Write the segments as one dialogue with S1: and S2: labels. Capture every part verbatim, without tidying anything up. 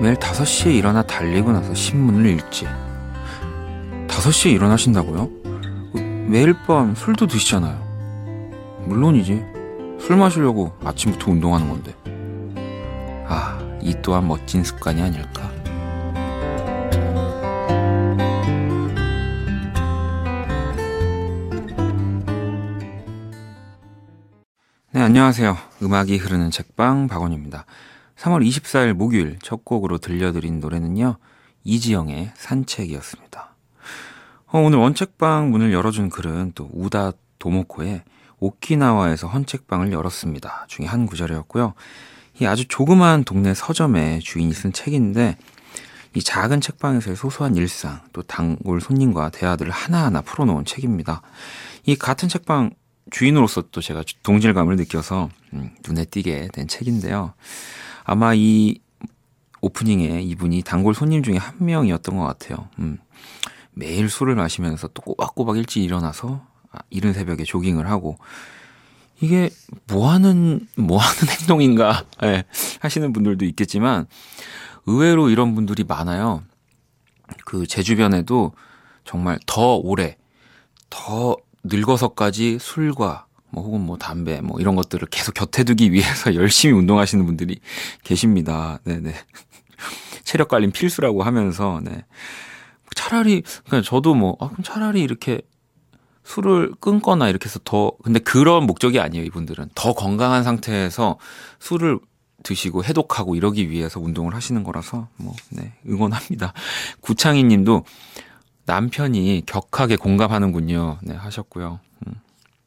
S1: 매일 다섯 시에 일어나 달리고 나서 신문을 읽지. 다섯 시에 일어나신다고요? 매일 밤 술도 드시잖아요. 물론이지. 술 마시려고 아침부터 운동하는 건데. 아, 이 또한 멋진 습관이 아닐까. 네, 안녕하세요. 음악이 흐르는 책방 박원입니다. 삼월 이십사일 목요일 첫 곡으로 들려드린 노래는요, 이지영의 산책이었습니다. 어, 오늘 원책방 문을 열어준 글은 또 우다 도모코의 오키나와에서 헌책방을 열었습니다 중에 한 구절이었고요. 이 아주 조그마한 동네 서점의 주인이 쓴 책인데, 이 작은 책방에서의 소소한 일상, 또 단골 손님과 대화들을 하나하나 풀어놓은 책입니다. 이 같은 책방 주인으로서 또 제가 동질감을 느껴서 음, 눈에 띄게 된 책인데요. 아마 이 오프닝에 이분이 단골 손님 중에 한 명이었던 것 같아요. 음, 매일 술을 마시면서 또 꼬박꼬박 일찍 일어나서 이른 새벽에 조깅을 하고, 이게 뭐하는 뭐하는 행동인가 네, 하시는 분들도 있겠지만 의외로 이런 분들이 많아요. 그 제 주변에도 정말 더 오래, 더 늙어서까지 술과 뭐 혹은 뭐 담배 뭐 이런 것들을 계속 곁에 두기 위해서 열심히 운동하시는 분들이 계십니다. 네네. 체력 관리는 필수라고 하면서, 네. 차라리, 그냥 저도 뭐, 아, 그럼 차라리 이렇게 술을 끊거나 이렇게 해서 더, 근데 그런 목적이 아니에요, 이분들은. 더 건강한 상태에서 술을 드시고 해독하고 이러기 위해서 운동을 하시는 거라서, 뭐, 네, 응원합니다. 구창희 님도 남편이 격하게 공감하는군요. 네, 하셨고요. 음.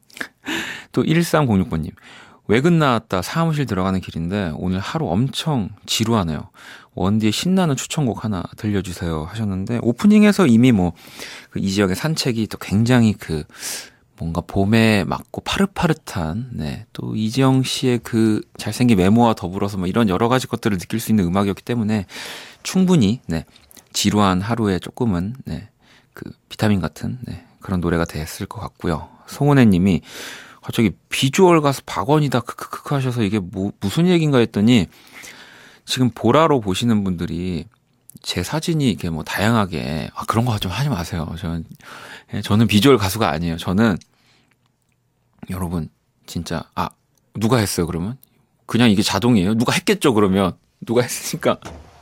S1: 또 일삼공육번님. 외근 나왔다 사무실 들어가는 길인데 오늘 하루 엄청 지루하네요. 원디의 신나는 추천곡 하나 들려주세요 하셨는데, 오프닝에서 이미 뭐 그 이지역의 산책이 또 굉장히 그 뭔가 봄에 맞고 파릇파릇한, 네, 또 이지영 씨의 그 잘생긴 외모와 더불어서 뭐 이런 여러 가지 것들을 느낄 수 있는 음악이었기 때문에 충분히, 네, 지루한 하루에 조금은, 네, 그 비타민 같은, 네, 그런 노래가 됐을 것 같고요. 송은혜 님이 갑자기 비주얼 가수 박원이다 크크크 하셔서 이게 뭐 무슨 얘기인가 했더니, 지금 보라로 보시는 분들이 제 사진이 이게 뭐 다양하게, 아, 그런 거 좀 하지 마세요. 저는 저는 비주얼 가수가 아니에요. 저는 여러분 진짜, 아, 누가 했어요 그러면? 그냥 이게 자동이에요? 누가 했겠죠 그러면? 누가 했으니까.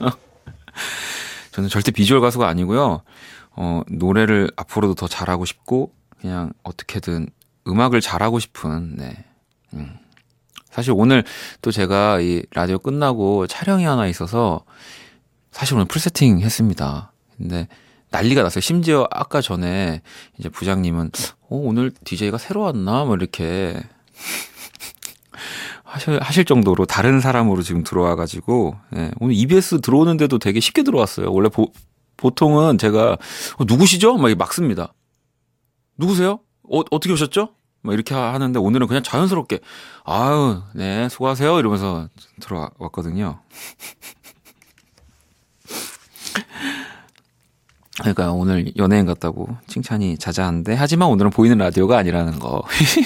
S1: 저는 절대 비주얼 가수가 아니고요. 어, 노래를 앞으로도 더 잘하고 싶고, 그냥 어떻게든 음악을 잘하고 싶은, 네. 음. 사실 오늘 또 제가 이 라디오 끝나고 촬영이 하나 있어서 사실 오늘 풀세팅 했습니다. 근데 난리가 났어요. 심지어 아까 전에 이제 부장님은, 어, 오늘 디제이가 새로 왔나? 뭐 이렇게 하실, 하실 정도로 다른 사람으로 지금 들어와가지고, 네. 오늘 이비에스 들어오는데도 되게 쉽게 들어왔어요. 원래 보, 보통은 제가, 어, 누구시죠? 막, 막 씁니다. 누구세요? 어, 어떻게 오셨죠? 막 이렇게 하는데 오늘은 그냥 자연스럽게, 아유, 네, 수고하세요 이러면서 들어왔거든요. 그러니까 오늘 연예인 같다고 칭찬이 자자한데, 하지만 오늘은 보이는 라디오가 아니라는 거.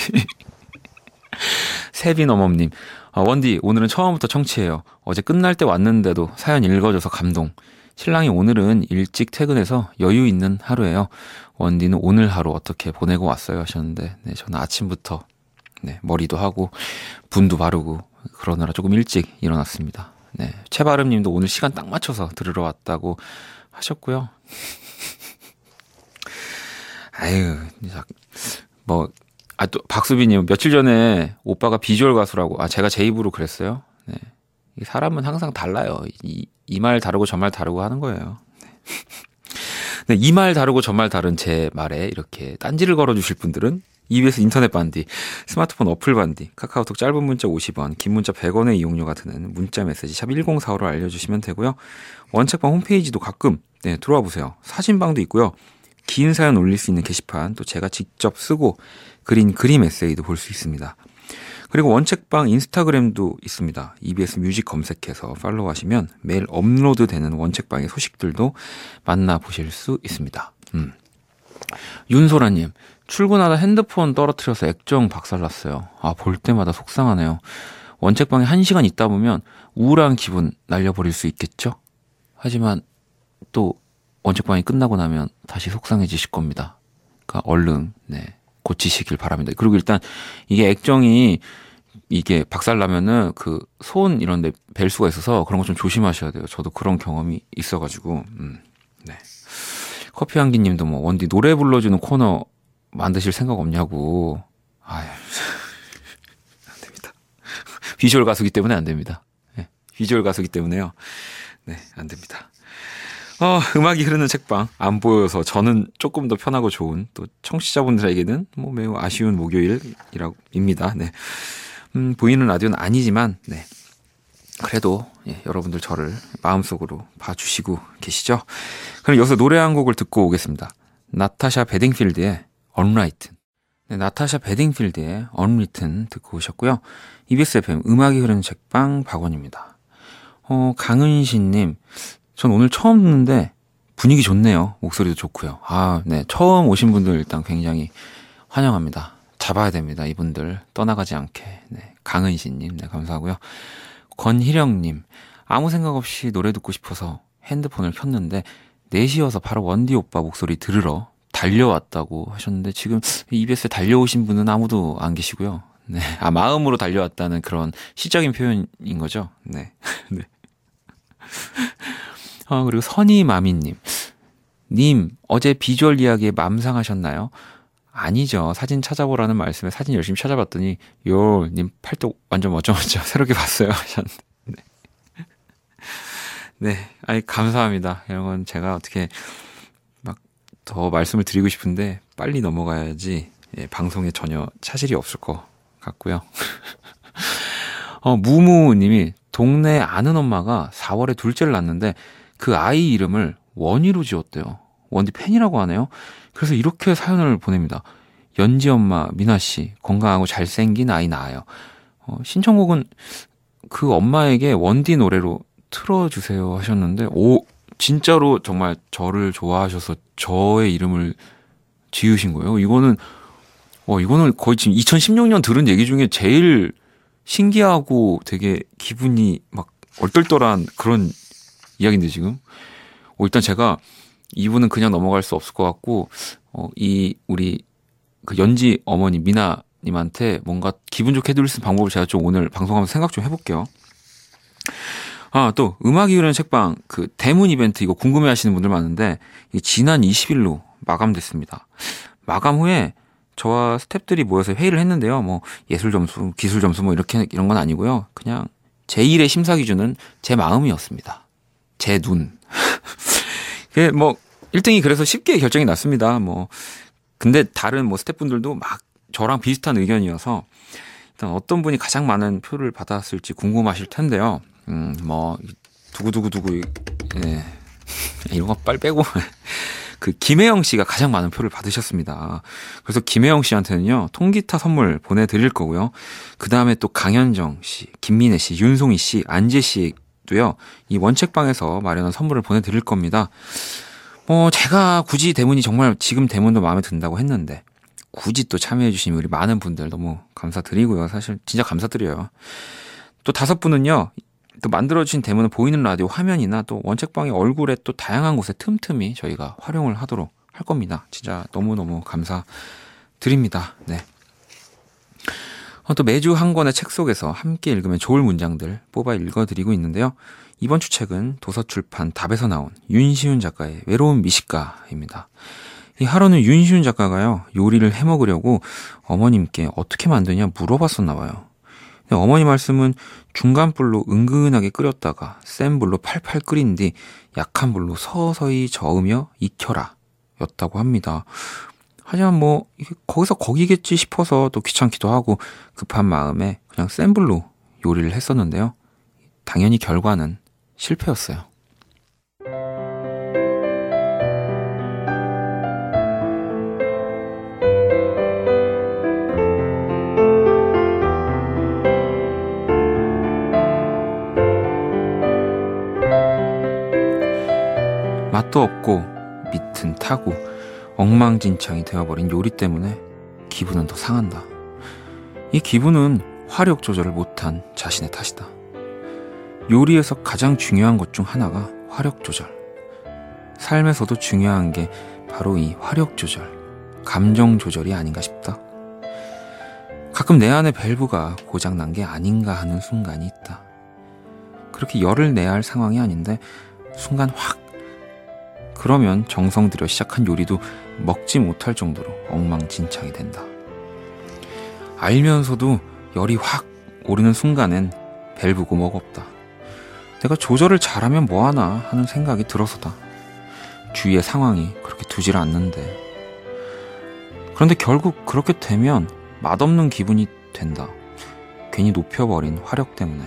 S1: 세빈어멈님, 아, 원디 오늘은 처음부터 청취해요. 어제 끝날 때 왔는데도 사연 읽어줘서 감동. 신랑이 오늘은 일찍 퇴근해서 여유 있는 하루예요. 원디는 오늘 하루 어떻게 보내고 왔어요 하셨는데, 네, 저는 아침부터, 네, 머리도 하고 분도 바르고 그러느라 조금 일찍 일어났습니다. 네, 최바름님도 오늘 시간 딱 맞춰서 들으러 왔다고 하셨고요. 아유, 뭐, 아, 또 박수빈님, 며칠 전에 오빠가 비주얼 가수라고, 아, 제가 제 입으로 그랬어요. 네, 사람은 항상 달라요. 이 이 말 다르고 저 말 다르고 하는 거예요. 네, 이 말 다르고 저 말 다른 제 말에 이렇게 딴지를 걸어주실 분들은 이비에스 인터넷 반디, 스마트폰 어플 반디, 카카오톡 짧은 문자 오십 원, 긴 문자 백 원의 이용료가 드는 문자 메시지 샵 일공사오로 알려주시면 되고요. 원책방 홈페이지도 가끔, 네, 들어와 보세요. 사진방도 있고요. 긴 사연 올릴 수 있는 게시판, 또 제가 직접 쓰고 그린 그림 에세이도 볼 수 있습니다. 그리고 원책방 인스타그램도 있습니다. 이비에스 뮤직 검색해서 팔로우하시면 매일 업로드되는 원책방의 소식들도 만나보실 수 있습니다. 음. 윤소라님, 출근하다 핸드폰 떨어뜨려서 액정 박살났어요. 아, 볼 때마다 속상하네요. 원책방에 한 시간 있다 보면 우울한 기분 날려버릴 수 있겠죠? 하지만 또 원책방이 끝나고 나면 다시 속상해지실 겁니다. 그러니까 얼른 네, 고치시길 바랍니다. 그리고 일단 이게 액정이 이게 박살나면은 그 손 이런 데 벨 수가 있어서 그런 거 좀 조심하셔야 돼요. 저도 그런 경험이 있어가지고 음, 네. 커피향기 님도 뭐 원디 노래 불러주는 코너 만드실 생각 없냐고. 아유, 안 됩니다. 비주얼 가수기 때문에 안 됩니다. 네, 비주얼 가수기 때문에요. 네, 안 됩니다. 어, 음악이 흐르는 책방 안 보여서 저는 조금 더 편하고 좋은 또 청취자분들에게는 뭐 매우 아쉬운 목요일이라고입니다. 네. 음, 보이는 라디오는 아니지만 네. 그래도 예, 여러분들 저를 마음속으로 봐주시고 계시죠? 그럼 여기서 노래 한 곡을 듣고 오겠습니다. 나타샤 베딩필드의 Unwritten. 네, 나타샤 베딩필드의 Unwritten 듣고 오셨고요. 이비에스 에프엠 음악이 흐르는 책방 박원입니다. 어, 강은신님, 전 오늘 처음 듣는데 분위기 좋네요. 목소리도 좋고요. 아, 네, 처음 오신 분들 일단 굉장히 환영합니다. 잡아야 됩니다. 이분들 떠나가지 않게. 네, 강은신님, 네, 감사하고요. 권희령님, 아무 생각 없이 노래 듣고 싶어서 핸드폰을 켰는데 네 시여서 바로 원디 오빠 목소리 들으러 달려왔다고 하셨는데 지금 이비에스에 달려오신 분은 아무도 안 계시고요. 네, 아 마음으로 달려왔다는 그런 시적인 표현인 거죠. 네, 네. 아 그리고 선이마미님, 님 어제 비주얼 이야기에 맘상하셨나요? 아니죠. 사진 찾아보라는 말씀에 사진 열심히 찾아봤더니 요 님 팔뚝 완전 멋져 멋져 새롭게 봤어요 하셨는데 네. 네, 아이 감사합니다. 이런 건 제가 어떻게 막 더 말씀을 드리고 싶은데 빨리 넘어가야지 예, 방송에 전혀 차질이 없을 것 같고요. 어, 무무님이 동네 아는 엄마가 사월에 둘째를 낳았는데 그 아이 이름을 원희로 지었대요. 원디 팬이라고 하네요. 그래서 이렇게 사연을 보냅니다. 연지 엄마 미나 씨 건강하고 잘생긴 아이 낳아요. 어, 신청곡은 그 엄마에게 원디 노래로 틀어주세요 하셨는데 오 진짜로 정말 저를 좋아하셔서 저의 이름을 지으신 거예요. 이거는 어 이거는 거의 지금 이천십육 년 들은 얘기 중에 제일 신기하고 되게 기분이 막 얼떨떨한 그런 이야기인데 지금 어, 일단 제가 이분은 그냥 넘어갈 수 없을 것 같고 어, 이 우리 그 연지 어머니 미나님한테 뭔가 기분 좋게 해드릴 수 있는 방법을 제가 좀 오늘 방송하면서 생각 좀 해볼게요. 아, 또 음악이 흐르는 책방 그 대문 이벤트 이거 궁금해하시는 분들 많은데 이게 지난 이십 일로 마감됐습니다. 마감 후에 저와 스태프들이 모여서 회의를 했는데요. 뭐 예술 점수, 기술 점수 뭐 이렇게 이런 건 아니고요. 그냥 제일의 심사 기준은 제 마음이었습니다. 제 눈. 그 뭐 일 등이 그래서 쉽게 결정이 났습니다. 뭐 근데 다른 뭐 스태프분들도 막 저랑 비슷한 의견이어서 일단 어떤 분이 가장 많은 표를 받았을지 궁금하실 텐데요. 음, 뭐 두구두구두구 예. 이런 거 빨리 빼고 그 김혜영 씨가 가장 많은 표를 받으셨습니다. 그래서 김혜영 씨한테는요 통기타 선물 보내드릴 거고요. 그 다음에 또 강현정 씨, 김민혜 씨, 윤송희 씨, 안재 씨도요 이 원책방에서 마련한 선물을 보내드릴 겁니다. 뭐 제가 굳이 대문이 정말 지금 대문도 마음에 든다고 했는데 굳이 또 참여해주신 우리 많은 분들 너무 감사드리고요. 사실 진짜 감사드려요. 또 다섯 분은요. 또 만들어주신 대문은 보이는 라디오 화면이나 또 원책방의 얼굴에 또 다양한 곳에 틈틈이 저희가 활용을 하도록 할 겁니다. 진짜 너무너무 감사드립니다. 네. 어, 또 매주 한 권의 책 속에서 함께 읽으면 좋을 문장들 뽑아 읽어드리고 있는데요. 이번 주 책은 도서출판 답에서 나온 윤시훈 작가의 외로운 미식가입니다. 이 하루는 윤시훈 작가가요. 요리를 해먹으려고 어머님께 어떻게 만드냐 물어봤었나 봐요. 어머니 말씀은 중간 불로 은근하게 끓였다가 센 불로 팔팔 끓인 뒤 약한 불로 서서히 저으며 익혀라 였다고 합니다. 하지만 뭐 이게 거기서 거기겠지 싶어서 또 귀찮기도 하고 급한 마음에 그냥 센 불로 요리를 했었는데요. 당연히 결과는 실패였어요. 맛도 없고 밑은 타고 엉망진창이 되어버린 요리 때문에 기분은 더 상한다. 이 기분은 화력 조절을 못한 자신의 탓이다. 요리에서 가장 중요한 것 중 하나가 화력 조절. 삶에서도 중요한 게 바로 이 화력 조절, 감정 조절이 아닌가 싶다. 가끔 내 안의 밸브가 고장난 게 아닌가 하는 순간이 있다. 그렇게 열을 내야 할 상황이 아닌데 순간 확. 그러면 정성 들여 시작한 요리도 먹지 못할 정도로 엉망진창이 된다. 알면서도 열이 확 오르는 순간엔 밸브 고목 없다. 내가 조절을 잘하면 뭐하나 하는 생각이 들어서다. 주위의 상황이 그렇게 두질 않는데. 그런데 결국 그렇게 되면 맛없는 기분이 된다. 괜히 높여버린 화력 때문에.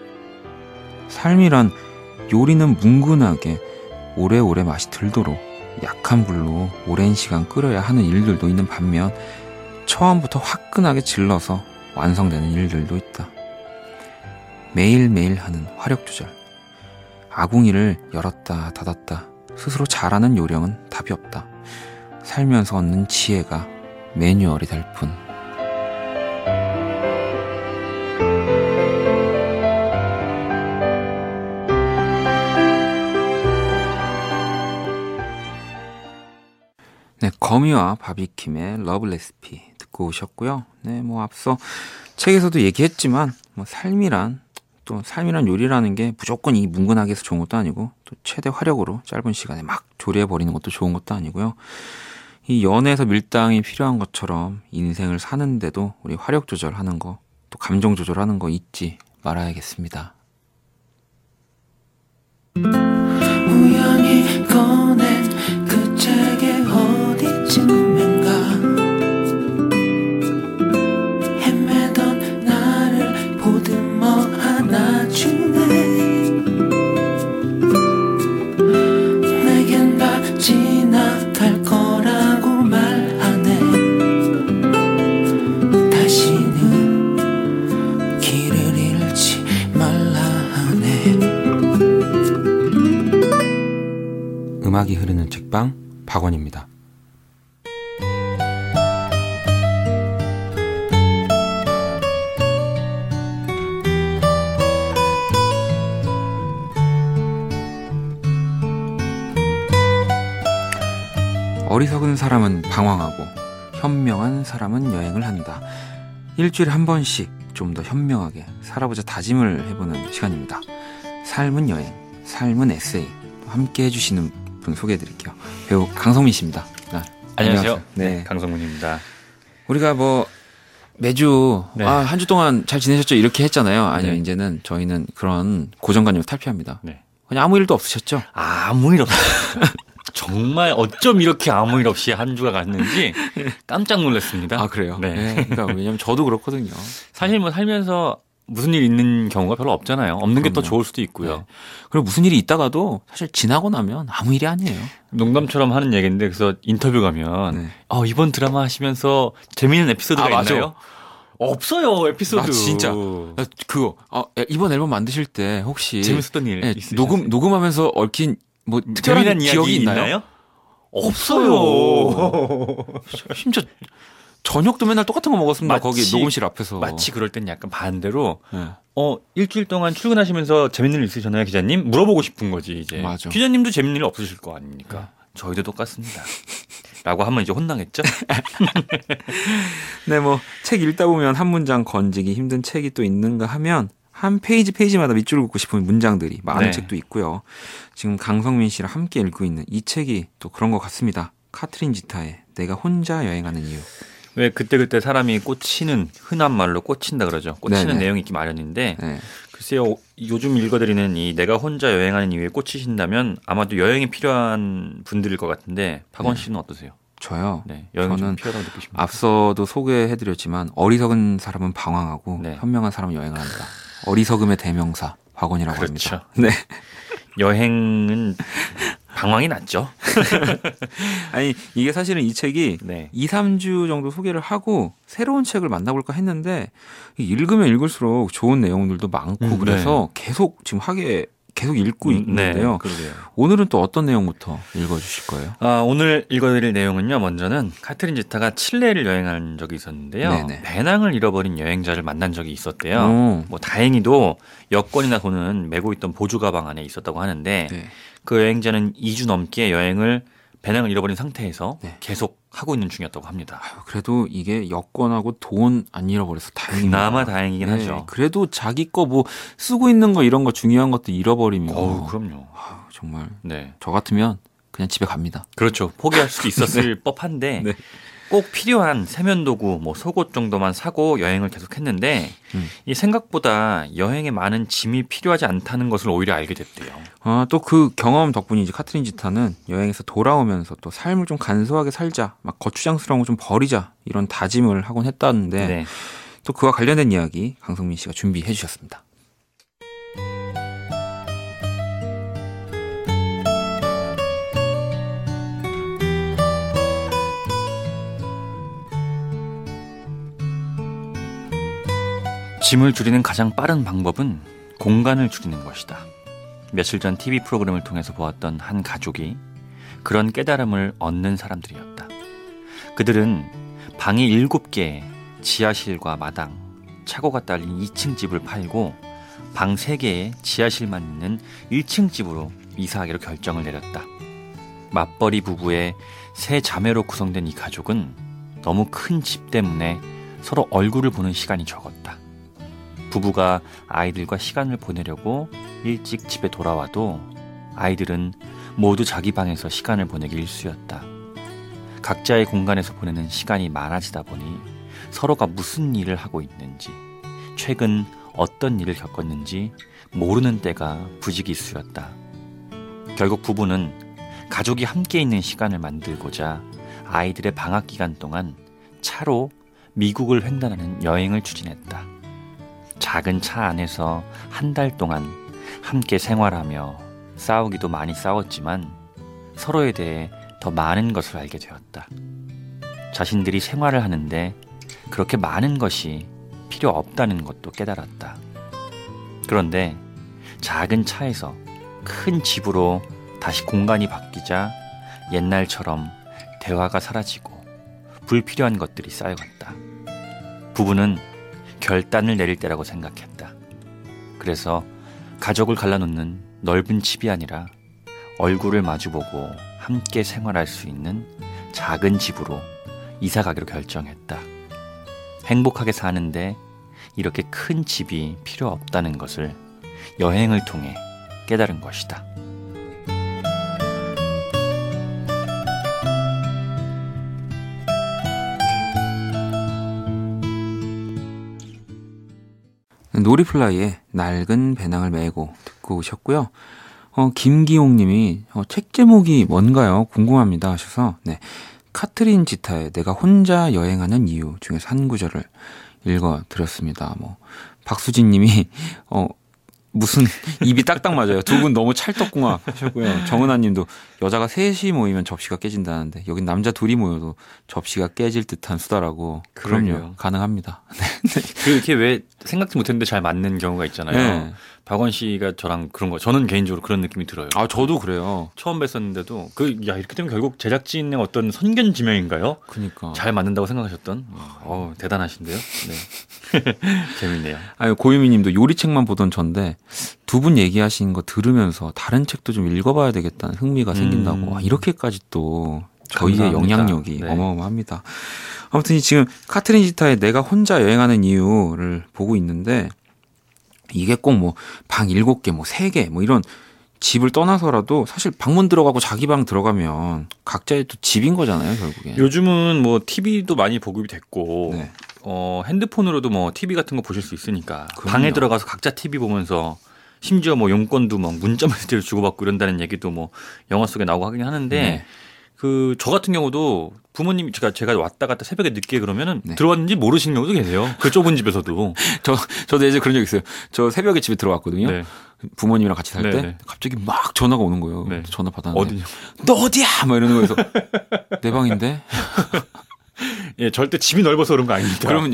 S1: 삶이란 요리는 뭉근하게 오래오래 맛이 들도록 약한 불로 오랜 시간 끓여야 하는 일들도 있는 반면 처음부터 화끈하게 질러서 완성되는 일들도 있다. 매일매일 하는 화력 조절. 아궁이를 열었다 닫았다 스스로 잘하는 요령은 답이 없다. 살면서 얻는 지혜가 매뉴얼이 될 뿐. 네, 거미와 바비킴의 러브 레시피 듣고 오셨고요. 네, 뭐 앞서 책에서도 얘기했지만 뭐 삶이란 또 삶이란 요리라는 게 무조건 이 뭉근하게 해서 좋은 것도 아니고 또 최대 화력으로 짧은 시간에 막 조리해 버리는 것도 좋은 것도 아니고요. 이 연애에서 밀당이 필요한 것처럼 인생을 사는데도 우리 화력 조절하는 거, 또 감정 조절하는 거 잊지 말아야겠습니다. 우연히 꺼낸 그 책의 어디쯤인가 헤매던 나를 보듬어 안아주네. 내겐 다 지나갈 거라고 말하네. 다시는 길을 잃지 말라 하네. 음악이 흐르는 책방 박원입니다. 어리석은 사람은 방황하고 현명한 사람은 여행을 한다. 일주일에 한 번씩 좀 더 현명하게 살아보자 다짐을 해보는 시간입니다. 삶은 여행, 삶은 에세이. 함께 해주시는 분 소개해드릴게요. 배우 강성민 씨입니다. 네.
S2: 안녕하세요.
S1: 안녕하세요. 네.
S2: 네, 강성민입니다.
S1: 우리가 뭐 매주
S2: 네.
S1: 아, 한 주 동안 잘 지내셨죠? 이렇게 했잖아요. 아니요,
S2: 네.
S1: 이제는 저희는 그런 고정관념을 탈피합니다.
S2: 네.
S1: 그냥 아무 일도 없으셨죠?
S2: 아무 일 없어요. 정말 어쩜 이렇게 아무 일 없이 한 주가 갔는지 깜짝 놀랐습니다.
S1: 아, 그래요?
S2: 네.
S1: 네. 그러니까 왜냐면 저도 그렇거든요.
S2: 사실 뭐 살면서 무슨 일 있는 경우가 별로 없잖아요. 없는 게 더
S1: 그럼요.
S2: 좋을 수도 있고요.
S1: 네. 그리고 무슨 일이 있다가도 사실 지나고 나면 아무 일이 아니에요.
S2: 농담처럼 하는 얘기인데 그래서 인터뷰 가면
S1: 네.
S2: 어, 이번 드라마 하시면서 재미있는 에피소드가
S1: 아, 맞아.
S2: 있나요? 없어요. 에피소드.
S1: 나 진짜 나 그거 어, 이번 앨범 만드실 때 혹시
S2: 재밌었던 일
S1: 네,
S2: 있으셨어요?
S1: 녹음 녹음하면서 얽힌 뭐 특별한
S2: 재미난
S1: 기억이
S2: 이야기
S1: 있나요?
S2: 있나요? 없어요.
S1: 심지어 저녁도 맨날 똑같은 거 먹었습니다.
S2: 마치-
S1: 거기 녹음실 앞에서.
S2: 마치 그럴 땐 약간 반대로
S1: 네.
S2: 어 일주일 동안 출근하시면서 재밌는 일 있으셨나요, 기자님? 물어보고 싶은 거지 이제.
S1: 맞아.
S2: 기자님도 재밌는 일 없으실 거 아닙니까? 저희도 똑같습니다. 라고 하면 이제 혼나겠죠?
S1: 네, 뭐 책 읽다 보면 한 문장 건지기 힘든 책이 또 있는가 하면 한 페이지 페이지마다 밑줄 긋고 싶은 문장들이 많은
S2: 네.
S1: 책도 있고요. 지금 강성민 씨랑 함께 읽고 있는 이 책이 또 그런 것 같습니다. 카트린 지타의 내가 혼자 여행하는 이유.
S2: 왜 그때그때 사람이 꽂히는, 흔한 말로 꽂힌다 그러죠. 꽂히는
S1: 네네.
S2: 내용이 있기 마련인데
S1: 네.
S2: 글쎄요, 요즘 읽어드리는 이 내가 혼자 여행하는 이유에 꽂히신다면 아마도 여행이 필요한 분들일 것 같은데 박원
S1: 네.
S2: 씨는 어떠세요?
S1: 저요.
S2: 네, 여행이 좀
S1: 저는
S2: 필요하다고 느끼십니까?
S1: 앞서도 소개해드렸지만 어리석은 사람은 방황하고
S2: 네.
S1: 현명한 사람은 여행을 한다. 어리석음의 대명사 박원이라고
S2: 그렇죠.
S1: 합니다. 네.
S2: 여행은 방황이 낫죠.
S1: 아니 이게 사실은 이 책이
S2: 네.
S1: 이, 삼 주 정도 소개를 하고 새로운 책을 만나볼까 했는데 읽으면 읽을수록 좋은 내용들도 많고
S2: 음,
S1: 그래서 계속 지금 하게 계속 읽고
S2: 음,
S1: 있는데요.
S2: 네, 그러게요.
S1: 오늘은 또 어떤 내용부터 읽어주실 거예요?
S2: 아, 오늘 읽어드릴 내용은요. 먼저는 카트린 지타가 칠레를 여행한 적이 있었는데요.
S1: 네네.
S2: 배낭을 잃어버린 여행자를 만난 적이 있었대요.
S1: 오.
S2: 뭐 다행히도 여권이나 돈은 메고 있던 보조 가방 안에 있었다고 하는데
S1: 네.
S2: 그 여행자는 이 주 넘게 여행을 배낭을 잃어버린 상태에서
S1: 네.
S2: 계속 하고 있는 중이었다고 합니다.
S1: 아유, 그래도 이게 여권하고 돈 안 잃어버려서 다행입니다.
S2: 그나마 다행이긴
S1: 네,
S2: 하죠.
S1: 그래도 자기 거 뭐 쓰고 있는 거 이런 거 중요한 것도 잃어버리면
S2: 어우, 그럼요.
S1: 아유, 정말
S2: 네.
S1: 저 같으면 그냥 집에 갑니다.
S2: 그렇죠. 포기할 수도 있었을 법한데
S1: 네.
S2: 꼭 필요한 세면도구, 뭐 속옷 정도만 사고 여행을 계속했는데
S1: 음.
S2: 이 생각보다 여행에 많은 짐이 필요하지 않다는 것을 오히려 알게 됐대요.
S1: 아, 또 그 경험 덕분에 이제 카트린 지타는 여행에서 돌아오면서 또 삶을 좀 간소하게 살자, 막 거추장스러운 거 좀 버리자 이런 다짐을 하곤 했다는데
S2: 네.
S1: 또 그와 관련된 이야기 강성민 씨가 준비해 주셨습니다.
S2: 짐을 줄이는 가장 빠른 방법은 공간을 줄이는 것이다. 며칠 전 티비 프로그램을 통해서 보았던 한 가족이 그런 깨달음을 얻는 사람들이었다. 그들은 방이 일곱 개, 지하실과 마당, 차고가 딸린 이 층 집을 팔고 방 세 개에 지하실만 있는 일 층 집으로 이사하기로 결정을 내렸다. 맞벌이 부부의 세 자매로 구성된 이 가족은 너무 큰 집 때문에 서로 얼굴을 보는 시간이 적었다. 부부가 아이들과 시간을 보내려고 일찍 집에 돌아와도 아이들은 모두 자기 방에서 시간을 보내기 일쑤였다. 각자의 공간에서 보내는 시간이 많아지다 보니 서로가 무슨 일을 하고 있는지, 최근 어떤 일을 겪었는지 모르는 때가 부지기수였다. 결국 부부는 가족이 함께 있는 시간을 만들고자 아이들의 방학 기간 동안 차로 미국을 횡단하는 여행을 추진했다. 작은 차 안에서 한 달 동안 함께 생활하며 싸우기도 많이 싸웠지만 서로에 대해 더 많은 것을 알게 되었다. 자신들이 생활을 하는데 그렇게 많은 것이 필요 없다는 것도 깨달았다. 그런데 작은 차에서 큰 집으로 다시 공간이 바뀌자 옛날처럼 대화가 사라지고 불필요한 것들이 쌓여갔다. 부부는 결단을 내릴 때라고 생각했다. 그래서 가족을 갈라놓는 넓은 집이 아니라 얼굴을 마주보고 함께 생활할 수 있는 작은 집으로 이사가기로 결정했다. 행복하게 사는데 이렇게 큰 집이 필요 없다는 것을 여행을 통해 깨달은 것이다.
S1: 놀이플라이의 낡은 배낭을 메고 듣고 오셨고요. 어, 김기용 님이 어, 책 제목이 뭔가요? 궁금합니다 하셔서 네, 카트린 지타의 내가 혼자 여행하는 이유 중에서 한 구절을 읽어드렸습니다. 뭐 박수진 님이 어, 무슨 입이 딱딱 맞아요. 두 분 너무 찰떡궁합 하셨고요. 정은아 님도 여자가 셋이 모이면 접시가 깨진다는데 여긴 남자 둘이 모여도 접시가 깨질 듯한 수다라고. 그럼요.
S2: 그러게요.
S1: 가능합니다.
S2: 그렇게 왜 생각지 못했는데 잘 맞는 경우가 있잖아요.
S1: 네.
S2: 박원 씨가 저랑 그런 거, 저는 개인적으로 그런 느낌이 들어요.
S1: 아, 저도 그래요.
S2: 처음 뵀었는데도 그, 야, 이렇게 되면 결국 제작진의 어떤 선견지명인가요?
S1: 그니까.
S2: 잘 맞는다고 생각하셨던? 어, 대단하신데요? 네. 재밌네요.
S1: 아유, 고유미 님도 요리책만 보던 전데 두 분 얘기하신 거 들으면서 다른 책도 좀 읽어봐야 되겠다는 흥미가 생긴다고.
S2: 음.
S1: 와, 이렇게까지 또 저희의
S2: 감사합니다.
S1: 영향력이
S2: 네.
S1: 어마어마합니다. 아무튼 지금 카트린 지타의 내가 혼자 여행하는 이유를 보고 있는데 이게 꼭 뭐 방 일곱 개, 뭐 세 개, 뭐 이런 집을 떠나서라도 사실 방문 들어가고 자기 방 들어가면 각자의 또 집인 거잖아요, 결국에.
S2: 요즘은 뭐 티비도 많이 보급이 됐고
S1: 네.
S2: 어, 핸드폰으로도 뭐 티비 같은 거 보실 수 있으니까
S1: 그럼요.
S2: 방에 들어가서 각자 티비 보면서 심지어 뭐 용건도 뭐 문자 메시지를 주고받고 이런다는 얘기도 뭐 영화 속에 나오고 하긴 하는데
S1: 네.
S2: 그 저 같은 경우도 부모님이 제가 제가 왔다 갔다 새벽에 늦게 그러면은
S1: 네.
S2: 들어왔는지 모르시는 경우도 계세요. 그 좁은 집에서도.
S1: 저, 저도 예전에 그런 적 있어요. 저 새벽에 집에 들어왔거든요.
S2: 네.
S1: 부모님이랑 같이 살 때
S2: 네네.
S1: 갑자기 막 전화가 오는 거예요.
S2: 네.
S1: 전화 받았는데
S2: 어디냐?
S1: 너 어디야? 막 이러는 거에서 내 방인데.
S2: 예, 절대 집이 넓어서 그런 거 아닙니다.
S1: 그러면요.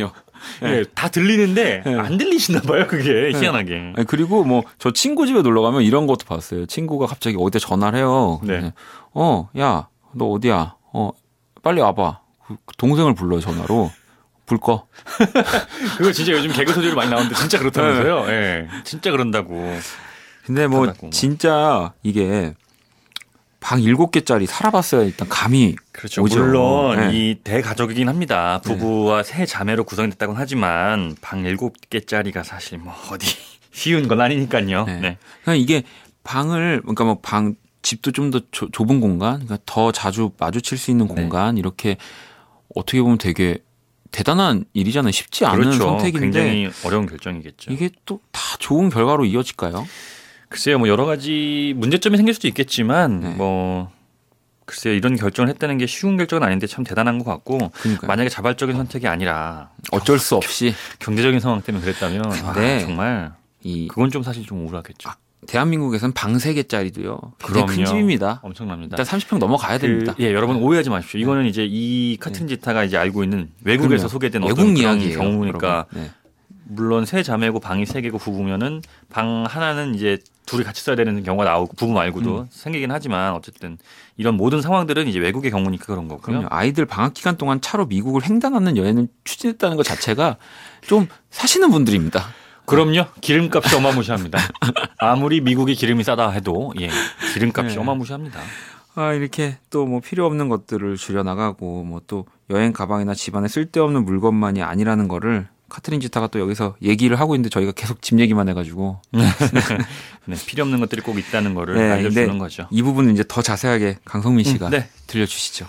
S2: 네. 네, 다 들리는데
S1: 네.
S2: 안 들리시나 봐요. 그게
S1: 네.
S2: 희한하게.
S1: 아니, 그리고 뭐 저 친구 집에 놀러 가면 이런 것도 봤어요. 친구가 갑자기 어디에 전화를 해요.
S2: 네.
S1: 어, 야, 너 어디야? 어, 빨리 와봐. 동생을 불러 전화로. 불 꺼.
S2: 그거 진짜 요즘 개그 소재로 많이 나오는데 진짜 그렇다면서요? 예. 네. 진짜 그런다고.
S1: 근데 뭐
S2: 그렇다고.
S1: 진짜 이게 방 일곱 개짜리 살아봤어야 일단 감이
S2: 그렇죠.
S1: 오죠.
S2: 물론
S1: 네.
S2: 이 대가족이긴 합니다. 부부와 네. 세 자매로 구성됐다고는 하지만 방 일곱 개짜리가 사실 뭐 어디 쉬운 건 아니니까요.
S1: 네.
S2: 네.
S1: 그러니까 이게 방을 그러니까 뭐 방 집도 좀 더 좁은 공간, 그러니까 더 자주 마주칠 수 있는 공간 네. 이렇게 어떻게 보면 되게 대단한 일이잖아요. 쉽지 않은
S2: 그렇죠.
S1: 선택인데
S2: 굉장히 어려운 결정이겠죠.
S1: 이게 또 다 좋은 결과로 이어질까요?
S2: 글쎄요, 뭐 여러 가지 문제점이 생길 수도 있겠지만
S1: 네.
S2: 뭐 글쎄요, 이런 결정을 했다는 게 쉬운 결정은 아닌데 참 대단한 것 같고
S1: 그러니까요.
S2: 만약에 자발적인 선택이 아니라
S1: 어쩔 수 없이
S2: 경제적인 상황 때문에 그랬다면
S1: 네.
S2: 아, 정말 이 그건 좀 사실 좀 우울하겠죠.
S1: 아, 대한민국에서는 방 세 개짜리도요.
S2: 그럼요.
S1: 큰 집입니다.
S2: 엄청납니다.
S1: 일단 삼십 평 넘어가야
S2: 그,
S1: 됩니다.
S2: 예, 여러분 오해하지 마십시오. 이거는 이제 이 카트린 지타가 이제 알고 있는 외국에서
S1: 그럼요.
S2: 소개된
S1: 외국
S2: 어떤
S1: 이야기예요,
S2: 경우니까
S1: 네.
S2: 물론 세 자매고 방이 세 개고 부부면은 방 하나는 이제 둘이 같이 써야 되는 경우가 나오고 부부 말고도 음. 생기긴 하지만 어쨌든 이런 모든 상황들은 이제 외국의 경우니까 그런 거고요.
S1: 그럼요. 아이들 방학 기간 동안 차로 미국을 횡단하는 여행을 추진했다는 것 자체가 좀 사시는 분들입니다.
S2: 그럼요. 기름값이 어마무시합니다. 아무리 미국이 기름이 싸다 해도 예, 기름값이
S1: 네.
S2: 어마무시합니다.
S1: 아, 이렇게 또 뭐 필요 없는 것들을 줄여 나가고 뭐 또 여행 가방이나 집안에 쓸데없는 물건만이 아니라는 거를 카트린 지타가 또 여기서 얘기를 하고 있는데 저희가 계속 집 얘기만 해가지고
S2: 네, 필요 없는 것들이 꼭 있다는 거를
S1: 네,
S2: 알려주는 거죠.
S1: 이 부분은 이제 더 자세하게 강성민 씨가
S2: 음, 네.
S1: 들려주시죠.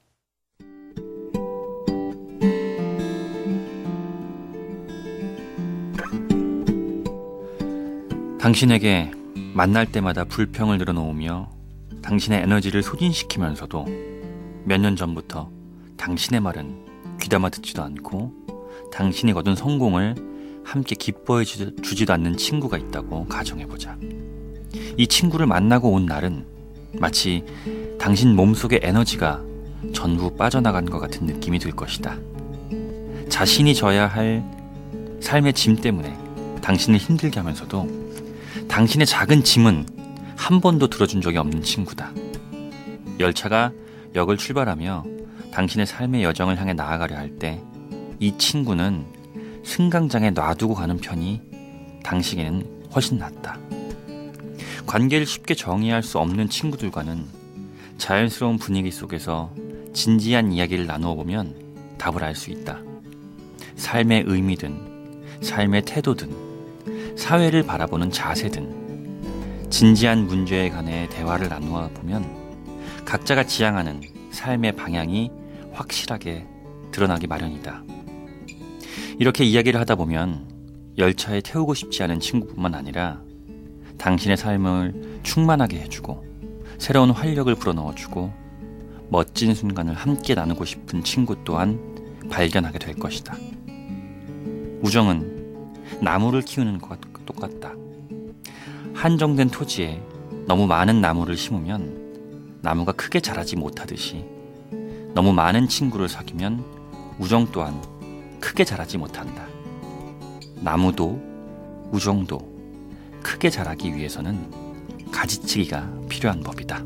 S2: 당신에게 만날 때마다 불평을 늘어놓으며 당신의 에너지를 소진시키면서도 몇 년 전부터 당신의 말은 귀담아 듣지도 않고 당신이 거둔 성공을 함께 기뻐해 주지도 않는 친구가 있다고 가정해보자. 이 친구를 만나고 온 날은 마치 당신 몸속의 에너지가 전부 빠져나간 것 같은 느낌이 들 것이다. 자신이 져야 할 삶의 짐 때문에 당신을 힘들게 하면서도 당신의 작은 짐은 한 번도 들어준 적이 없는 친구다. 열차가 역을 출발하며 당신의 삶의 여정을 향해 나아가려 할 때 이 친구는 승강장에 놔두고 가는 편이 당신에게는 훨씬 낫다. 관계를 쉽게 정의할 수 없는 친구들과는 자연스러운 분위기 속에서 진지한 이야기를 나누어 보면 답을 알 수 있다. 삶의 의미든 삶의 태도든 사회를 바라보는 자세든 진지한 문제에 관해 대화를 나누어 보면 각자가 지향하는 삶의 방향이 확실하게 드러나기 마련이다. 이렇게 이야기를 하다 보면 열차에 태우고 싶지 않은 친구뿐만 아니라 당신의 삶을 충만하게 해주고 새로운 활력을 불어넣어주고 멋진 순간을 함께 나누고 싶은 친구 또한 발견하게 될 것이다. 우정은 나무를 키우는 것과 똑같다. 한정된 토지에 너무 많은 나무를 심으면 나무가 크게 자라지 못하듯이 너무 많은 친구를 사귀면 우정 또한 크게 자라지 못한다. 나무도 우정도 크게 자라기 위해서는 가지치기가 필요한 법이다.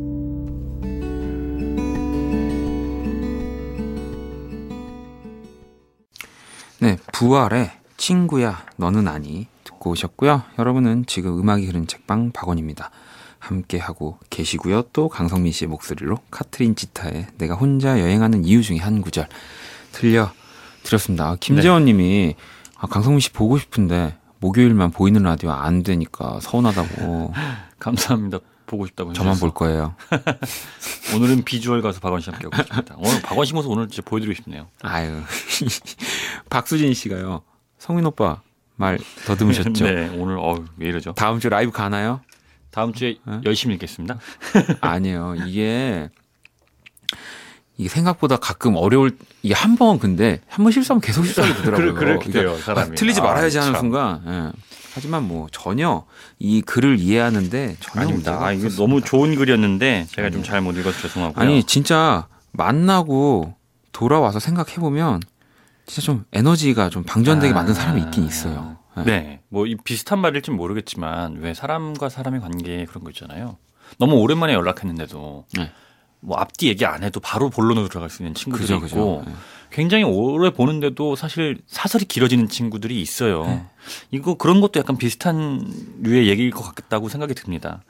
S1: 네, 부활의 친구야 너는 아니 듣고 오셨고요. 여러분은 지금 음악이 흐른 책방 박원입니다. 함께하고 계시고요. 또 강성민 씨의 목소리로 카트린 지타의 내가 혼자 여행하는 이유 중에 한 구절 들려드렸습니다. 김재원 네. 님이 아, 강성민 씨 보고 싶은데 목요일만 보이는 라디오 안 되니까 서운하다고.
S2: 감사합니다. 보고 싶다고
S1: 저만 볼 거예요.
S2: 오늘은 비주얼 가수 박원 씨 함께 하고 싶습니다. 오늘 박원 씨 모습 오늘 진짜 보여드리고 싶네요.
S1: 아유. 박수진 씨가요. 성민 오빠 말 더듬으셨죠?
S2: 네. 오늘 어, 왜 이러죠?
S1: 다음 주 라이브 가나요?
S2: 다음 주에 네? 열심히 읽겠습니다.
S1: 아니에요. 이게 이게 생각보다 가끔 어려울 이게 한 번 근데 한 번 실수하면 계속 실수하게 되더라고요.
S2: 그렇게 돼요, 사람이.
S1: 아, 틀리지 말아야지
S2: 아,
S1: 하는
S2: 참.
S1: 순간. 예. 하지만 뭐 전혀 이 글을 이해하는데 전혀
S2: 아닙니다. 아, 이게 너무 좋은 글이었는데 제가 좀 잘 못 읽어서 죄송하고요.
S1: 아니 진짜 만나고 돌아와서 생각해 보면 진짜 좀 에너지가 좀 방전되게
S2: 아,
S1: 만든 사람이 있긴 있어요.
S2: 네. 네. 뭐 이 비슷한 말일지 모르겠지만 왜 사람과 사람의 관계 그런 거 있잖아요. 너무 오랜만에 연락했는데도 네. 뭐 앞뒤 얘기 안 해도 바로 본론으로 들어갈 수 있는 친구들이 그죠, 있고 그죠. 네. 굉장히 오래 보는데도 사실 사설이 길어지는 친구들이 있어요. 네. 이거 그런 것도 약간 비슷한 류의 얘기일 것 같다고 생각이 듭니다.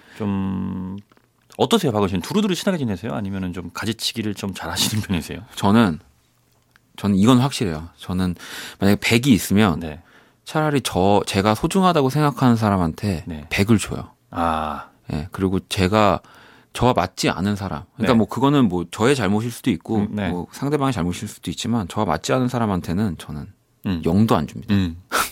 S2: 좀 어떠세요, 박원 씨는? 두루두루 친하게 지내세요? 아니면은 좀 가지치기를 좀 잘하시는 편이세요?
S1: 저는 저는 이건 확실해요. 저는 만약에 백이 있으면 네. 차라리 저 제가 소중하다고 생각하는 사람한테 네. 백을 줘요. 아, 네. 그리고 제가 저와 맞지 않은 사람. 그러니까 네. 뭐 그거는 뭐 저의 잘못일 수도 있고 음, 네. 뭐 상대방의 잘못일 수도 있지만 저와 맞지 않은 사람한테는 저는 음. 영도 안 줍니다. 음.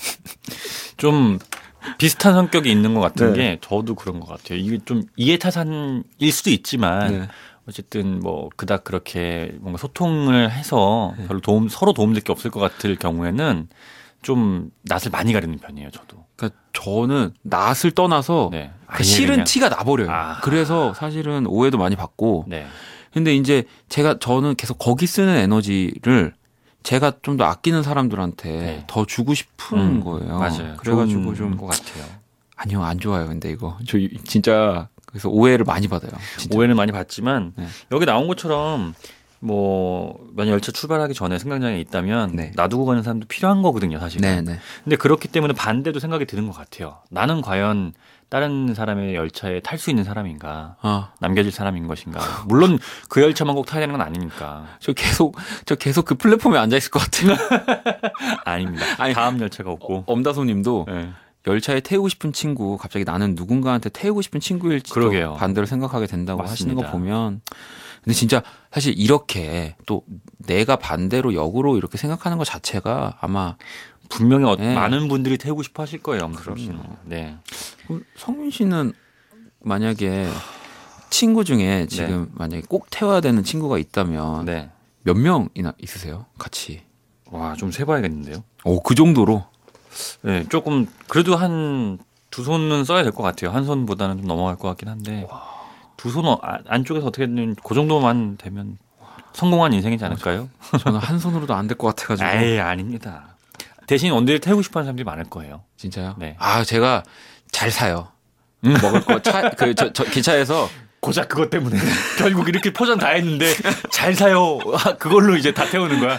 S2: 좀 비슷한 성격이 있는 것 같은 네. 게 저도 그런 것 같아요. 이게 좀 이해타산일 수도 있지만 네. 어쨌든 뭐 그닥 그렇게 뭔가 소통을 해서 네. 별로 도움 서로 도움될 게 없을 것 같을 경우에는 좀 낯을 많이 가리는 편이에요. 저도.
S1: 그러니까 저는 낯을 떠나서 네. 그 싫은 그냥. 티가 나버려요. 아. 그래서 사실은 오해도 많이 받고. 네. 근데 이제 제가 저는 계속 거기 쓰는 에너지를 제가 좀 더 아끼는 사람들한테 네. 더 주고 싶은 음, 거예요.
S2: 맞아요.
S1: 그래가지고 좀
S2: 것 같아요.
S1: 아니요, 안 좋아요. 근데 이거 저 진짜 그래서 오해를 많이 받아요. 진짜.
S2: 오해는 많이 받지만 네. 여기 나온 것처럼 뭐 만약 열차 출발하기 전에 승강장에 있다면 네. 놔두고 가는 사람도 필요한 거거든요, 사실은. 네, 네. 근데 그렇기 때문에 반대도 생각이 드는 것 같아요. 나는 과연 다른 사람의 열차에 탈 수 있는 사람인가, 어. 남겨질 사람인 것인가. 물론 그 열차만 꼭 타야 되는 건 아니니까.
S1: 저 계속 저 계속 그 플랫폼에 앉아 있을 것 같아요.
S2: 아닙니다. 아니, 다음 열차가 없고.
S1: 어, 엄다소님도 네. 열차에 태우고 싶은 친구, 갑자기 나는 누군가한테 태우고 싶은 친구일지 반대로 생각하게 된다고 맞습니다. 하시는 거 보면. 근데 진짜 사실 이렇게 또 내가 반대로 역으로 이렇게 생각하는 것 자체가 아마
S2: 분명히 네. 많은 분들이 태우고 싶어 하실 거예요. 엄다솔 씨는. 네.
S1: 그럼 성민 씨는 만약에 친구 중에 지금 네. 만약에 꼭 태워야 되는 친구가 있다면 네. 몇 명이나 있으세요? 같이.
S2: 와, 좀 세봐야겠는데요.
S1: 오, 그 정도로?
S2: 네, 조금 그래도 한 두 손은 써야 될 것 같아요. 한 손보다는 좀 넘어갈 것 같긴 한데 와. 두 손 안쪽에서 어떻게든 그 정도만 되면 성공한 인생이지 않을까요?
S1: 저는 한 손으로도 안 될 것 같아가지고.
S2: 에이, 아닙니다. 대신 원딜을 태우고 싶어하는 사람들이 많을 거예요.
S1: 진짜요?
S2: 네.
S1: 아, 제가 잘 사요. 먹을 거 차, 그, 저, 저 기차에서
S2: 고작 그것 때문에 결국 이렇게 포장 다 했는데 잘 사요. 그걸로 이제 다 태우는 거야.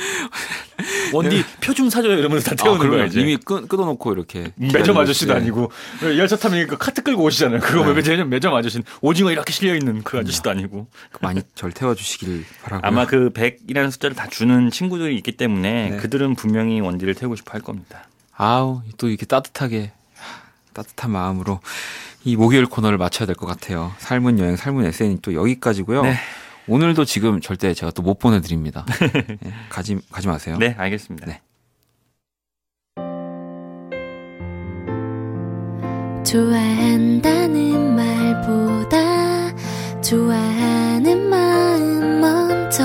S2: 원디 표 좀 사줘요 이러면서 다 태우는 아, 거야 이제.
S1: 이미 끊, 끊어놓고 이렇게.
S2: 매점 아저씨도 네. 아니고 열차 타면 그 카트 끌고 오시잖아요. 그거 네. 매점, 매점 아저씨는 오징어 이렇게 실려있는 그 아저씨도 아니고.
S1: 많이 절 태워주시길 바라고요.
S2: 아마 그 백이라는 숫자를 다 주는 친구들이 있기 때문에 네. 그들은 분명히 원디를 태우고 싶어 할 겁니다.
S1: 아우 또 이렇게 따뜻하게 따뜻한 마음으로 이 목요일 코너를 마쳐야 될 것 같아요. 삶은 여행, 삶은 에세이는 또 여기까지고요. 네. 오늘도 지금 절대 제가 또 못 보내드립니다. 네, 가지 가지 마세요.
S2: 네, 알겠습니다. 네.
S3: 좋아한다는 말보다 좋아하는 마음 먼저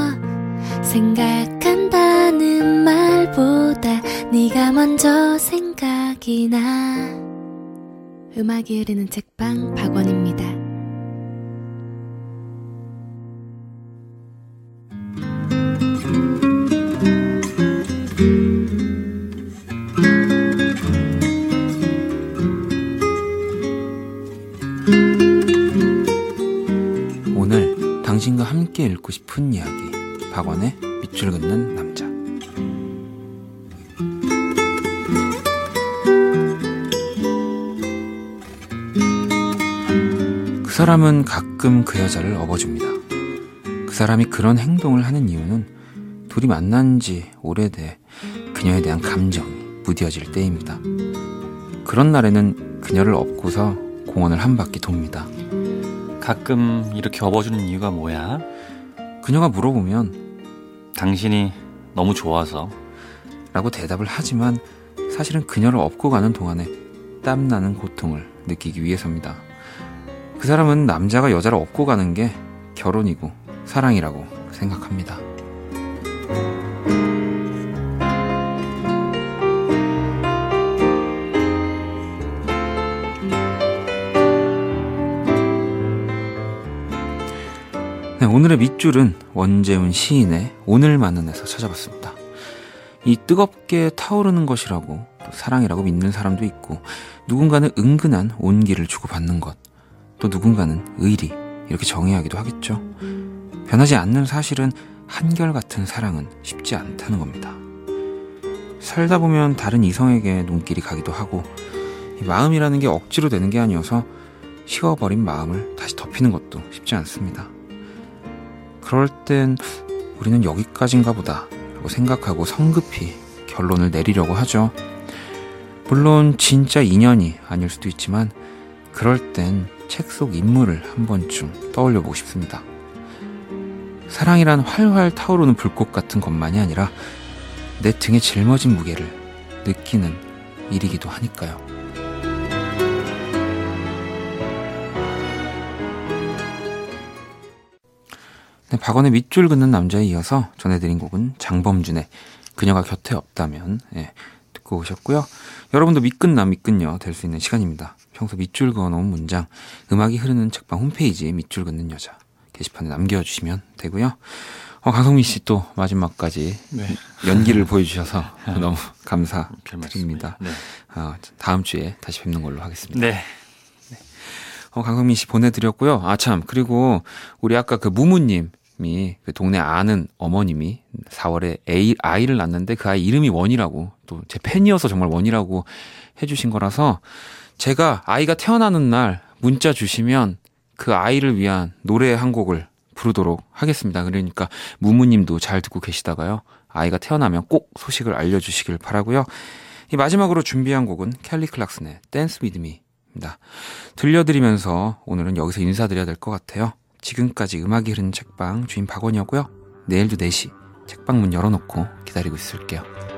S3: 생각한다는 말보다 네가 먼저 생각이 나. 음악이 흐르는 책방 박원입니다.
S1: 오늘 당신과 함께 읽고 싶은 이야기 박원의 밑줄 긋는 남자. 그 사람은 가끔 그 여자를 업어줍니다. 그 사람이 그런 행동을 하는 이유는 둘이 만난 지 오래돼 그녀에 대한 감정이 무뎌질 때입니다. 그런 날에는 그녀를 업고서 공원을 한 바퀴 돕니다.
S2: 가끔 이렇게 업어주는 이유가 뭐야?
S1: 그녀가 물어보면
S2: 당신이 너무 좋아서
S1: 라고 대답을 하지만 사실은 그녀를 업고 가는 동안에 땀나는 고통을 느끼기 위해서입니다. 그 사람은 남자가 여자를 업고 가는 게 결혼이고 사랑이라고 생각합니다. 네, 오늘의 밑줄은 원재훈 시인의 오늘 만난에서 찾아봤습니다. 이 뜨겁게 타오르는 것이라고 또 사랑이라고 믿는 사람도 있고, 누군가는 은근한 온기를 주고받는 것, 또 누군가는 의리, 이렇게 정의하기도 하겠죠. 변하지 않는 사실은 한결같은 사랑은 쉽지 않다는 겁니다. 살다 보면 다른 이성에게 눈길이 가기도 하고, 이 마음이라는 게 억지로 되는 게 아니어서 식어버린 마음을 다시 덮이는 것도 쉽지 않습니다. 그럴 땐 우리는 여기까지인가 보다 라고 생각하고 성급히 결론을 내리려고 하죠. 물론 진짜 인연이 아닐 수도 있지만 그럴 땐 책 속 인물을 한 번쯤 떠올려보고 싶습니다. 사랑이란 활활 타오르는 불꽃 같은 것만이 아니라 내 등에 짊어진 무게를 느끼는 일이기도 하니까요. 네, 박원의 밑줄 긋는 남자에 이어서 전해드린 곡은 장범준의 그녀가 곁에 없다면, 예, 듣고 오셨고요. 여러분도 밑끝남 밑끝녀 될 수 있는 시간입니다. 평소 밑줄 그어놓은 문장, 음악이 흐르는 책방 홈페이지에 밑줄 긋는 여자 게시판에 남겨주시면 되고요. 어, 강성민 씨 또 마지막까지
S2: 네.
S1: 연기를 보여주셔서 너무 감사드립니다.
S2: 네.
S1: 어, 다음 주에 다시 뵙는 걸로 하겠습니다.
S2: 네.
S1: 네. 어, 강성민 씨 보내드렸고요. 아, 참, 그리고 우리 아까 그 무무님, 그 동네 아는 어머님이 사월에 애, 아이를 낳았는데 그 아이 이름이 원이라고, 또 제 팬이어서 정말 원이라고 해주신 거라서 제가 아이가 태어나는 날 문자 주시면 그 아이를 위한 노래 한 곡을 부르도록 하겠습니다. 그러니까 무무님도 잘 듣고 계시다가요, 아이가 태어나면 꼭 소식을 알려주시길 바라고요. 이 마지막으로 준비한 곡은 켈리 클락슨의 댄스 위드 미입니다. 들려드리면서 오늘은 여기서 인사드려야 될 것 같아요. 지금까지 음악이 흐르는 책방 주인 박원이었고요. 내일도 네 시 책방 문 열어놓고 기다리고 있을게요.